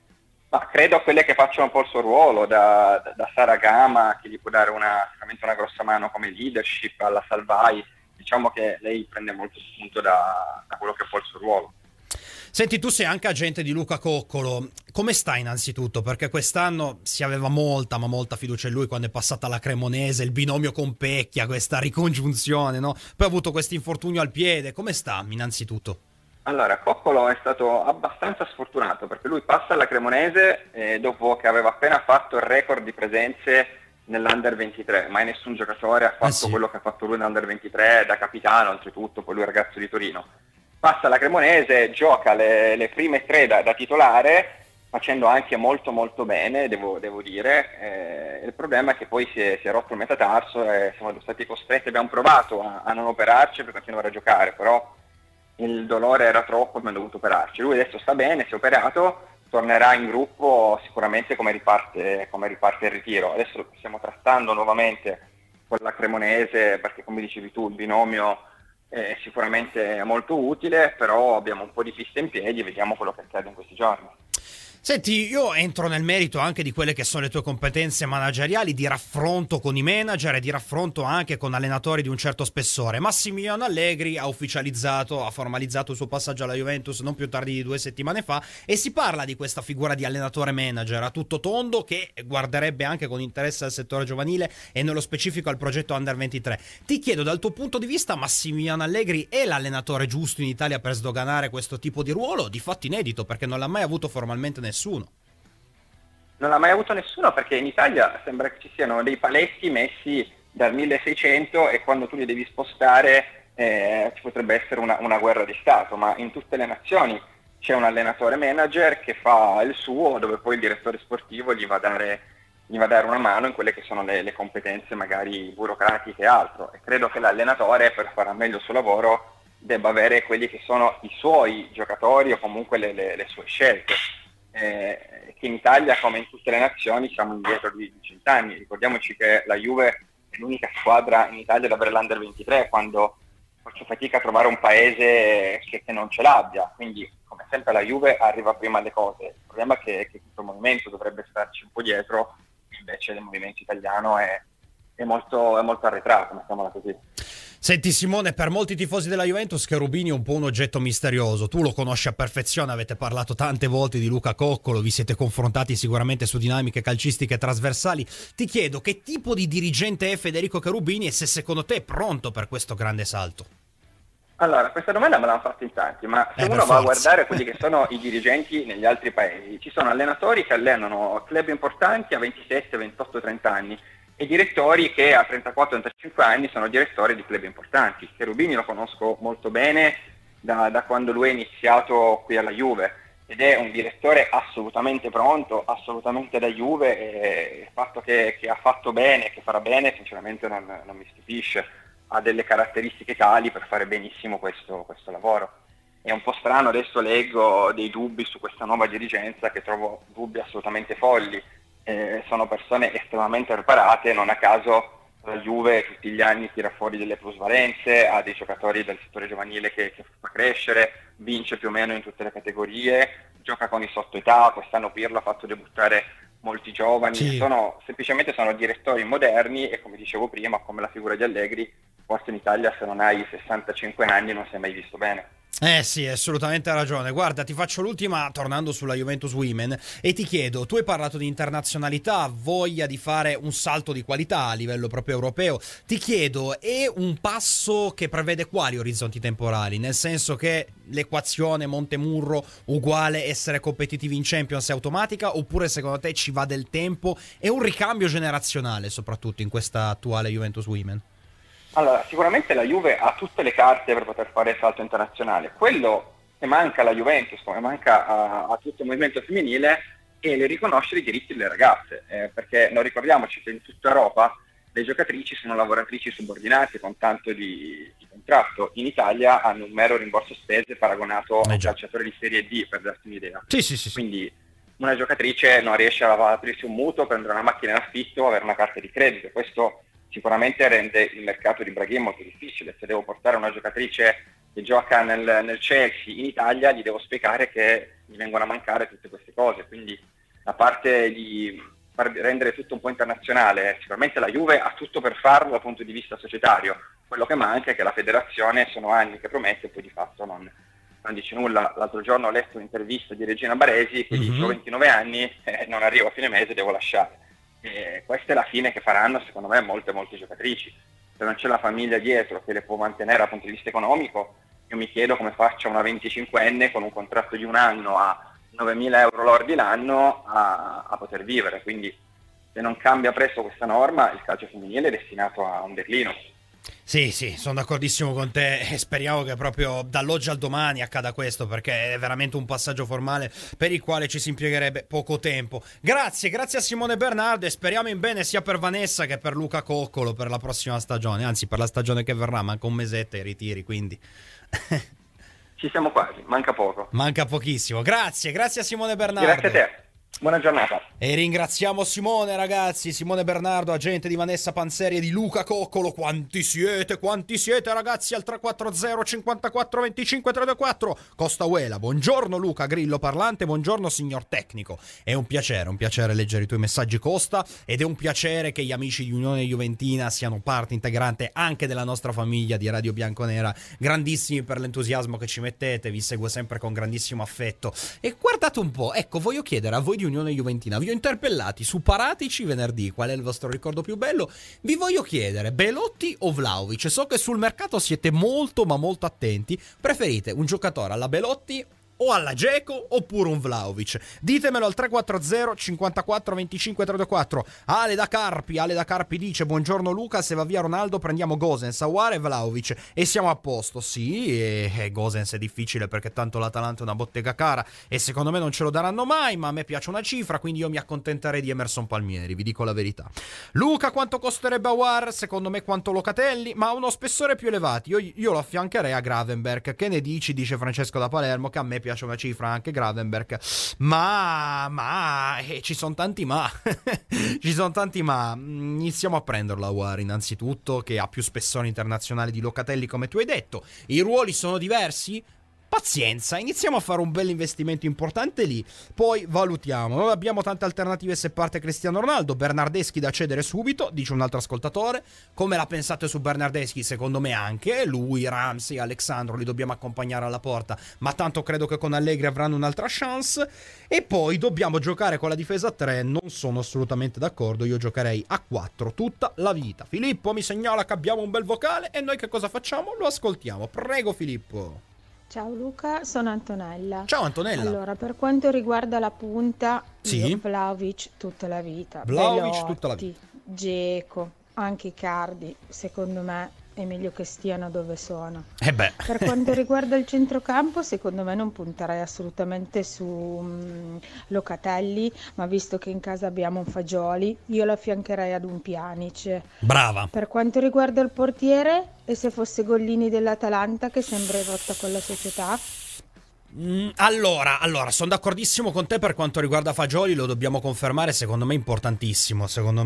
Ma credo a quelle che facciano un po' il suo ruolo, da Sara Gama, che gli può dare sicuramente una grossa mano come leadership, alla Salvai. Diciamo che lei prende molto spunto da quello che è un po' il suo ruolo. Senti, tu sei anche agente di Luca Coccolo, come sta innanzitutto? Perché quest'anno si aveva molta, ma molta fiducia in lui quando è passata alla Cremonese, il binomio con Pecchia, questa ricongiunzione, no? Poi ha avuto questo infortunio al piede, come sta innanzitutto? Allora, Coccolo è stato abbastanza sfortunato perché lui passa alla Cremonese dopo che aveva appena fatto il record di presenze nell'Under 23, mai nessun giocatore ha fatto quello che ha fatto lui nell'Under 23 da capitano, oltretutto, poi lui è ragazzo di Torino. Passa alla Cremonese, gioca le prime 3 da titolare, facendo anche molto molto bene, devo dire. Il problema è che poi si è rotto il metatarso e siamo stati costretti, abbiamo provato a non operarci per continuare a giocare, però il dolore era troppo e abbiamo dovuto operarci. Lui adesso sta bene, si è operato, tornerà in gruppo sicuramente come riparte il ritiro. Adesso lo stiamo trattando nuovamente con la Cremonese perché, come dicevi tu, il binomio è sicuramente molto utile, però abbiamo un po' di piste in piedi e vediamo quello che accade in questi giorni. Senti, io entro nel merito anche di quelle che sono le tue competenze manageriali, di raffronto con i manager e di raffronto anche con allenatori di un certo spessore. Massimiliano Allegri ha formalizzato il suo passaggio alla Juventus non più tardi di 2 settimane fa e si parla di questa figura di allenatore manager a tutto tondo che guarderebbe anche con interesse al settore giovanile e nello specifico al progetto Under 23. Ti chiedo, dal tuo punto di vista, Massimiliano Allegri è l'allenatore giusto in Italia per sdoganare questo tipo di ruolo? Di fatto inedito, perché non l'ha mai avuto formalmente nessuno. Non l'ha mai avuto nessuno perché in Italia sembra che ci siano dei paletti messi dal 1600 e quando tu li devi spostare ci potrebbe essere una guerra di Stato, ma in tutte le nazioni c'è un allenatore manager che fa il suo, dove poi il direttore sportivo gli va a dare una mano in quelle che sono le competenze magari burocratiche e altro, e credo che l'allenatore, per fare meglio il suo lavoro, debba avere quelli che sono i suoi giocatori o comunque le sue scelte. Che in Italia, come in tutte le nazioni, siamo indietro di 100 anni. Ricordiamoci che la Juve è l'unica squadra in Italia ad avere l'Under 23, quando faccio fatica a trovare un paese che non ce l'abbia, quindi come sempre la Juve arriva prima alle cose. Il problema è che questo movimento dovrebbe starci un po' dietro, invece il movimento italiano è molto arretrato, mettiamola così. Senti Simone, per molti tifosi della Juventus Cherubini è un po' un oggetto misterioso, tu lo conosci a perfezione, avete parlato tante volte di Luca Coccolo, vi siete confrontati sicuramente su dinamiche calcistiche trasversali. Ti chiedo che tipo di dirigente è Federico Cherubini e se secondo te è pronto per questo grande salto? Allora, questa domanda me l'hanno fatta in tanti, ma se uno va a guardare quelli che sono i dirigenti negli altri paesi, ci sono allenatori che allenano club importanti a 27, 28, 30 anni, e direttori che a 34-35 anni sono direttori di club importanti. Cherubini lo conosco molto bene da quando lui è iniziato qui alla Juve ed è un direttore assolutamente pronto, assolutamente da Juve, e il fatto che ha fatto bene e che farà bene sinceramente non mi stupisce. Ha delle caratteristiche tali per fare benissimo questo lavoro. È un po' strano, adesso leggo dei dubbi su questa nuova dirigenza che trovo dubbi assolutamente folli. Sono persone estremamente preparate, non a caso la Juve tutti gli anni tira fuori delle plusvalenze, ha dei giocatori del settore giovanile che fa crescere, vince più o meno in tutte le categorie, gioca con i sottoetà, quest'anno Pirlo ha fatto debuttare molti giovani, sì. Semplicemente sono direttori moderni e, come dicevo prima, come la figura di Allegri, forse in Italia se non hai 65 anni non sei mai visto bene. Sì, assolutamente ragione. Guarda, ti faccio l'ultima tornando sulla Juventus Women e ti chiedo, tu hai parlato di internazionalità, voglia di fare un salto di qualità a livello proprio europeo, ti chiedo, è un passo che prevede quali orizzonti temporali? Nel senso che l'equazione Montemurro uguale essere competitivi in Champions è automatica, oppure secondo te ci va del tempo e un ricambio generazionale soprattutto in questa attuale Juventus Women? Allora, sicuramente la Juve ha tutte le carte per poter fare il salto internazionale. Quello che manca alla Juventus, come manca a tutto il movimento femminile, è il riconoscere i diritti delle ragazze, perché non ricordiamoci che in tutta Europa le giocatrici sono lavoratrici subordinate con tanto di contratto. In Italia hanno un mero rimborso spese paragonato a un calciatore di Serie D, per darti un'idea. Sì. Quindi una giocatrice non riesce a aprirsi un mutuo, prendere una macchina in affitto, avere una carta di credito. Questo sicuramente rende il mercato di Braghem molto difficile. Se devo portare una giocatrice che gioca nel Chelsea in Italia, gli devo spiegare che gli vengono a mancare tutte queste cose. Quindi la parte di rendere tutto un po' internazionale, sicuramente la Juve ha tutto per farlo dal punto di vista societario, quello che manca è che la federazione sono anni che promette e poi di fatto non dice nulla. L'altro giorno ho letto un'intervista di Regina Baresi che dice: ho 29 anni, non arrivo a fine mese, devo lasciare. E questa è la fine che faranno secondo me molte giocatrici. Se non c'è la famiglia dietro che le può mantenere dal punto di vista economico, io mi chiedo come faccia una 25enne con un contratto di un anno a 9.000 euro lordi l'anno a poter vivere. Quindi se non cambia presto questa norma, il calcio femminile è destinato a un declino. Sì, sono d'accordissimo con te e speriamo che proprio dall'oggi al domani accada questo, perché è veramente un passaggio formale per il quale ci si impiegherebbe poco tempo. Grazie a Simone Bernardo e speriamo in bene sia per Vanessa che per Luca Coccolo per la prossima stagione, anzi per la stagione che verrà, manca un mesetto ai ritiri, quindi... Ci siamo quasi, manca poco. Manca pochissimo. Grazie a Simone Bernardo. Grazie a te. Buona giornata. E ringraziamo Simone, ragazzi, Simone Bernardo, agente di Vanessa Panzeri e di Luca Coccolo. Quanti siete ragazzi, al 340 54 25 324. Costa Uela, buongiorno Luca, Grillo parlante, buongiorno signor tecnico. È un piacere leggere i tuoi messaggi, Costa, ed è un piacere che gli amici di Unione Juventina siano parte integrante anche della nostra famiglia di Radio Bianconera. Grandissimi per l'entusiasmo che ci mettete, vi seguo sempre con grandissimo affetto. E guardate un po', ecco, voglio chiedere a voi di Unione Juventina, vi ho interpellati su Paratici venerdì, qual è il vostro ricordo più bello? Vi voglio chiedere, Belotti o Vlahovic? So che sul mercato siete molto attenti, preferite un giocatore alla Belotti o alla Dzeko oppure un Vlahovic? Ditemelo al 340 54 25 324. Ale da Carpi dice: buongiorno Luca, se va via Ronaldo prendiamo Gosens, Aouar e Vlahovic e siamo a posto. Sì, e Gosens è difficile perché tanto l'Atalanta è una bottega cara e secondo me non ce lo daranno mai, ma a me piace una cifra, quindi io mi accontenterei di Emerson Palmieri, vi dico la verità. Luca, quanto costerebbe Aouar? Secondo me quanto Locatelli, ma ha uno spessore più elevato. Io lo affiancherei a Gravenberch. Che ne dici? Dice Francesco da Palermo, che a me piace una cifra anche Gravenberch, ma ci sono tanti ma iniziamo a prenderlo Aouar innanzitutto, che ha più spessore internazionale di Locatelli come tu hai detto. I ruoli sono diversi? Pazienza, iniziamo a fare un bel investimento importante lì, poi valutiamo. Noi abbiamo tante alternative se parte Cristiano Ronaldo. Bernardeschi da cedere subito, dice un altro ascoltatore. Come la pensate su Bernardeschi? Secondo me anche lui, Ramsey, Alexandro li dobbiamo accompagnare alla porta, ma tanto credo che con Allegri avranno un'altra chance. E poi dobbiamo giocare con la difesa a 3, non sono assolutamente d'accordo, io giocherei a 4 tutta la vita. Filippo mi segnala che abbiamo un bel vocale e noi che cosa facciamo? Lo ascoltiamo, prego Filippo. Ciao Luca, sono Antonella. Ciao Antonella. Allora, per quanto riguarda la punta, sì? io Vlahovic tutta la vita. Vlahovic Belotti, tutta la vita. Dzeko, anche Icardi, secondo me è meglio che stiano dove sono. Per quanto riguarda il centrocampo, secondo me non punterei assolutamente su Locatelli, ma visto che in casa abbiamo un Fagioli, io lo affiancherei ad un Pjanic. Brava. Per quanto riguarda il portiere, e se fosse Gollini dell'Atalanta, che sembra in rotta con la società? Allora, sono d'accordissimo con te per quanto riguarda Fagioli, lo dobbiamo confermare, secondo me è importantissimo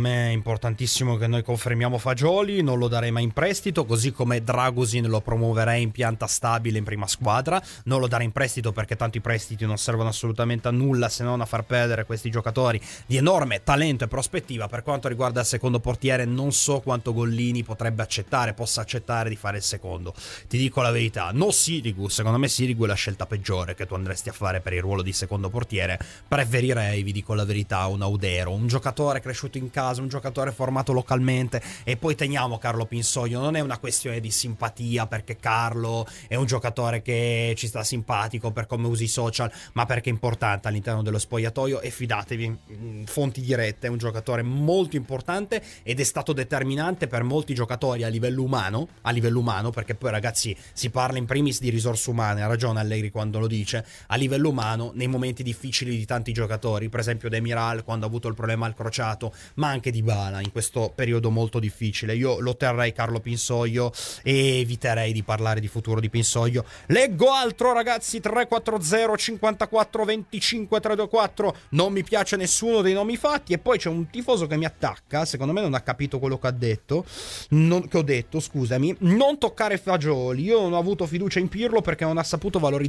che noi confermiamo Fagioli, non lo darei mai in prestito, così come Dragusin lo promuoverei in pianta stabile in prima squadra, non lo darei in prestito perché tanto i prestiti non servono assolutamente a nulla se non a far perdere questi giocatori di enorme talento e prospettiva. Per quanto riguarda il secondo portiere, non so quanto Gollini possa accettare di fare il secondo, ti dico la verità, no Sirigu, secondo me Sirigu è la scelta peggiore che tu andresti a fare per il ruolo di secondo portiere. Preferirei, vi dico la verità, un Audero, un giocatore cresciuto in casa, un giocatore formato localmente. E poi teniamo Carlo Pinsoglio, non è una questione di simpatia perché Carlo è un giocatore che ci sta simpatico per come usi i social, ma perché è importante all'interno dello spogliatoio e fidatevi, fonti dirette, è un giocatore molto importante ed è stato determinante per molti giocatori a livello umano, perché poi ragazzi si parla in primis di risorse umane, ha ragione Allegri quando lo dice, a livello umano nei momenti difficili di tanti giocatori, per esempio Demiral quando ha avuto il problema al crociato, ma anche Dybala in questo periodo molto difficile. Io lo terrei Carlo Pinsoglio e eviterei di parlare di futuro di Pinsoglio. Leggo altro ragazzi, 340 54 25 324, non mi piace nessuno dei nomi fatti. E poi c'è un tifoso che mi attacca, secondo me non ha capito quello che ho detto, scusami. Non toccare Fagioli, io non ho avuto fiducia in Pirlo perché non ha saputo valorizzare Fagioli.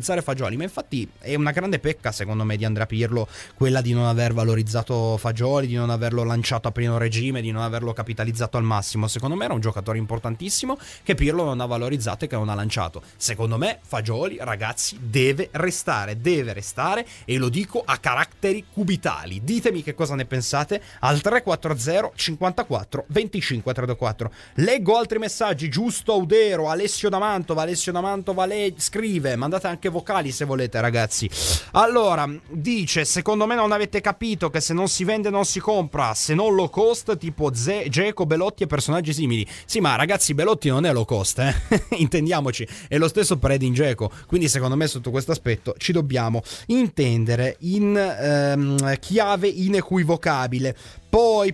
Fagioli, ma infatti è una grande pecca secondo me di Andrea Pirlo quella di non aver valorizzato Fagioli, di non averlo lanciato a pieno regime, di non averlo capitalizzato al massimo. Secondo me era un giocatore importantissimo che Pirlo non ha valorizzato e che non ha lanciato. Secondo me Fagioli, ragazzi, deve restare e lo dico a caratteri cubitali. Ditemi che cosa ne pensate al 340 54 25 324. Leggo altri messaggi. Giusto Audero, Alessio da Mantova scrive, mandate anche vocali se volete, ragazzi. Allora, dice: secondo me non avete capito che se non si vende non si compra, se non low cost tipo Dzeko, Belotti e personaggi simili. Sì, ma ragazzi, Belotti non è low cost, intendiamoci, è lo stesso per Edin Dzeko, quindi secondo me sotto questo aspetto ci dobbiamo intendere in chiave inequivocabile. Poi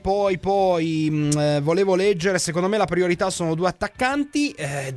volevo leggere, secondo me la priorità sono due attaccanti,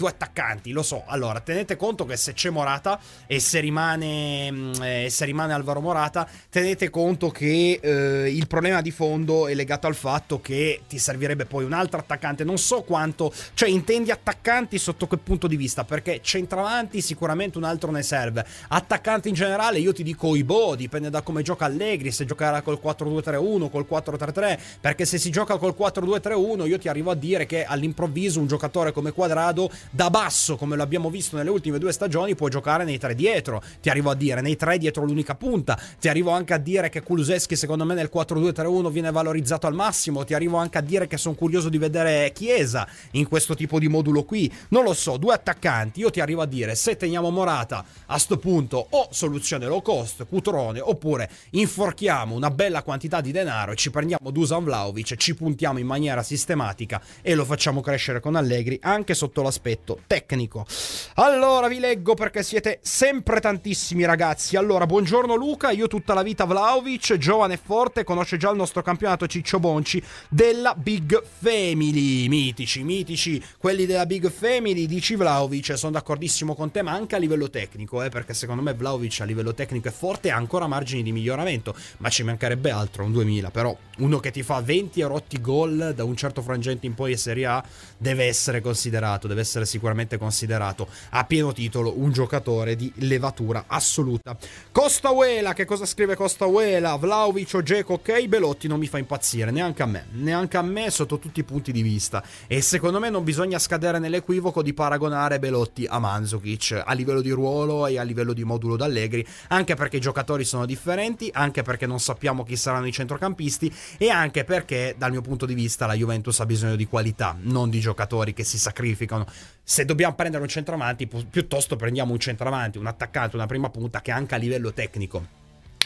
lo so. Allora, tenete conto che se c'è Morata e se rimane Alvaro Morata, tenete conto che il problema di fondo è legato al fatto che ti servirebbe poi un altro attaccante. Non so quanto, cioè intendi attaccanti sotto che punto di vista, perché centravanti sicuramente un altro ne serve, attaccanti in generale io ti dico Ibo, dipende da come gioca Allegri, se giocherà col 4-2-3-1, col 4-3-3, perché se si gioca col 4-2-3-1 io ti arrivo a dire che all'improvviso un giocatore come Quadrado da basso, come lo abbiamo visto nelle ultime 2 stagioni, può giocare nei 3 dietro, ti arrivo a dire nei 3 dietro l'unica punta, ti arrivo anche a dire che Kulusevski secondo me nel 4-2-3-1 viene valorizzato al massimo, ti arrivo anche a dire che sono curioso di vedere Chiesa in questo tipo di modulo qui, non lo so. 2 attaccanti, io ti arrivo a dire se teniamo Morata a sto punto o soluzione low cost, Cutrone, oppure inforchiamo una bella quantità di denaro e ci prendiamo Dusan Vlahovic, ci puntiamo in maniera sistematica e lo facciamo crescere con Allegri anche sotto l'aspetto tecnico. Allora vi leggo perché siete sempre tantissimi, ragazzi. Allora, buongiorno Luca, io tutta la vita Vlahovic, giovane e forte, conosce già il nostro campionato Ciccio Bonci della Big Family. Mitici quelli della Big Family. Dici Vlahovic, sono d'accordissimo con te, ma anche a livello tecnico, perché secondo me Vlahovic a livello tecnico è forte e ha ancora margini di miglioramento, ma ci mancherebbe altro, un 2000, però uno che ti fa 20 e rotti gol da un certo frangente in poi in Serie A deve essere considerato, deve essere sicuramente considerato a pieno titolo un giocatore di levatura assoluta. Costauela, che cosa scrive Costauela? Vlahovic o Dzeko ok, Belotti non mi fa impazzire, neanche a me sotto tutti i punti di vista, e secondo me non bisogna scadere nell'equivoco di paragonare Belotti a Mandzukic a livello di ruolo e a livello di modulo d'Allegri, anche perché i giocatori sono differenti, anche perché non sappiamo chi saranno i centrocampisti e anche perché dal mio punto di vista la Juventus ha bisogno di qualità, non di giocatori che si sacrificano. Se dobbiamo prendere un centravanti, piuttosto prendiamo un centravanti, un attaccante, una prima punta che anche a livello tecnico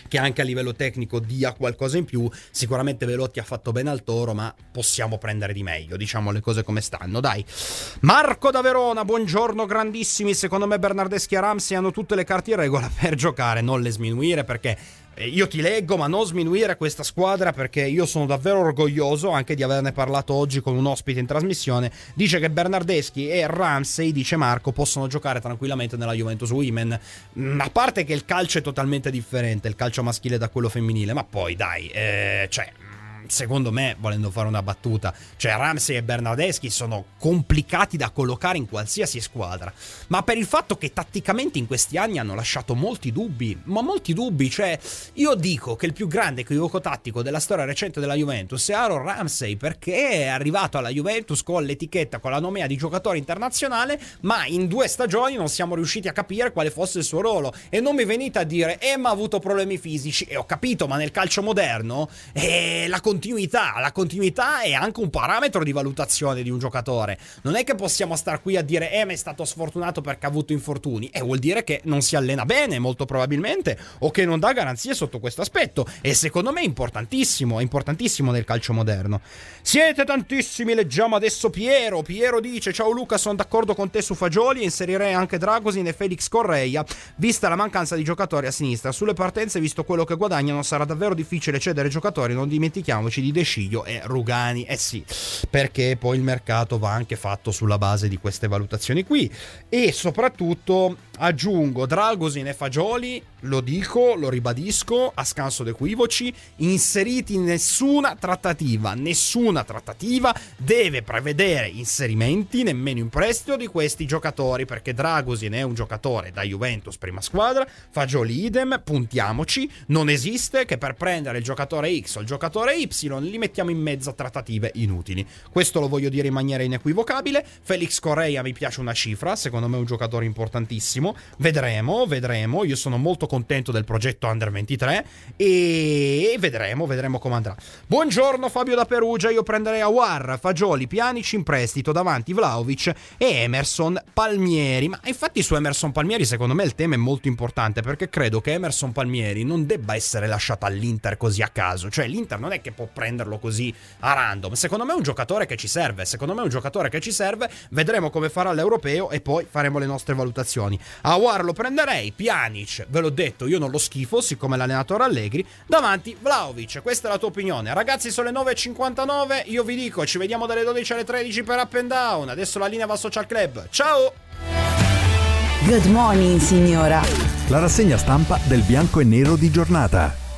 dia qualcosa in più. Sicuramente Belotti ha fatto bene al Toro, ma possiamo prendere di meglio, diciamo le cose come stanno, dai. Marco da Verona, buongiorno grandissimi, secondo me Bernardeschi e Ramsey hanno tutte le carte in regola per giocare, non le sminuire, perché io ti leggo, ma non sminuire questa squadra, perché io sono davvero orgoglioso anche di averne parlato oggi con un ospite in trasmissione. Dice che Bernardeschi e Ramsey, dice Marco, possono giocare tranquillamente nella Juventus Women. A parte che il calcio è totalmente differente, il calcio maschile da quello femminile, ma poi dai, secondo me, volendo fare una battuta, cioè Ramsey e Bernardeschi sono complicati da collocare in qualsiasi squadra, ma per il fatto che tatticamente in questi anni hanno lasciato molti dubbi, cioè io dico che il più grande equivoco tattico della storia recente della Juventus è Aaron Ramsey, perché è arrivato alla Juventus con l'etichetta, con la nomea di giocatore internazionale, ma in 2 stagioni non siamo riusciti a capire quale fosse il suo ruolo, e non mi venite a dire ma ha avuto problemi fisici, e ho capito, ma nel calcio moderno la continuità è anche un parametro di valutazione di un giocatore. Non è che possiamo star qui a dire ma è stato sfortunato perché ha avuto infortuni, vuol dire che non si allena bene molto probabilmente, o che non dà garanzie sotto questo aspetto, e secondo me è importantissimo nel calcio moderno. Siete tantissimi, leggiamo adesso Piero dice: ciao Luca, sono d'accordo con te su Fagioli e inserirei anche Dragosin e Felix Correia, vista la mancanza di giocatori a sinistra. Sulle partenze, visto quello che guadagnano, sarà davvero difficile cedere giocatori, non dimentichiamoci intendiamoci di De Sciglio e Rugani. Sì, perché poi il mercato va anche fatto sulla base di queste valutazioni qui. E soprattutto aggiungo Dragosin e Fagioli, lo dico, lo ribadisco a scanso d'equivoci, inseriti in nessuna trattativa deve prevedere inserimenti nemmeno in prestito di questi giocatori, perché Dragosin è un giocatore da Juventus prima squadra, Fagioli idem, puntiamoci, non esiste che per prendere il giocatore X o il giocatore Y li mettiamo in mezzo a trattative inutili. Questo lo voglio dire in maniera inequivocabile. Felix Correa mi piace una cifra, secondo me è un giocatore importantissimo, vedremo, io sono molto contento del progetto Under 23 e vedremo come andrà. Buongiorno Fabio da Perugia, io prenderei Aouar, Fagioli, Pjanic in prestito, davanti Vlahovic e Emerson Palmieri. Ma infatti su Emerson Palmieri secondo me il tema è molto importante, perché credo che Emerson Palmieri non debba essere lasciato all'Inter così a caso, cioè l'Inter non è che può prenderlo così a random. Secondo me è un giocatore che ci serve, vedremo come farà l'Europeo e poi faremo le nostre valutazioni. Aouar lo prenderei, Pjanic, ve l'ho detto, io non lo schifo, siccome l'allenatore Allegri, davanti Vlahovic. Questa è la tua opinione. Ragazzi, sono le 9.59, io vi dico, ci vediamo dalle 12 alle 13 per Up and Down. Adesso la linea va al Social Club. Ciao! Good morning, signora. La rassegna stampa del bianco e nero di giornata.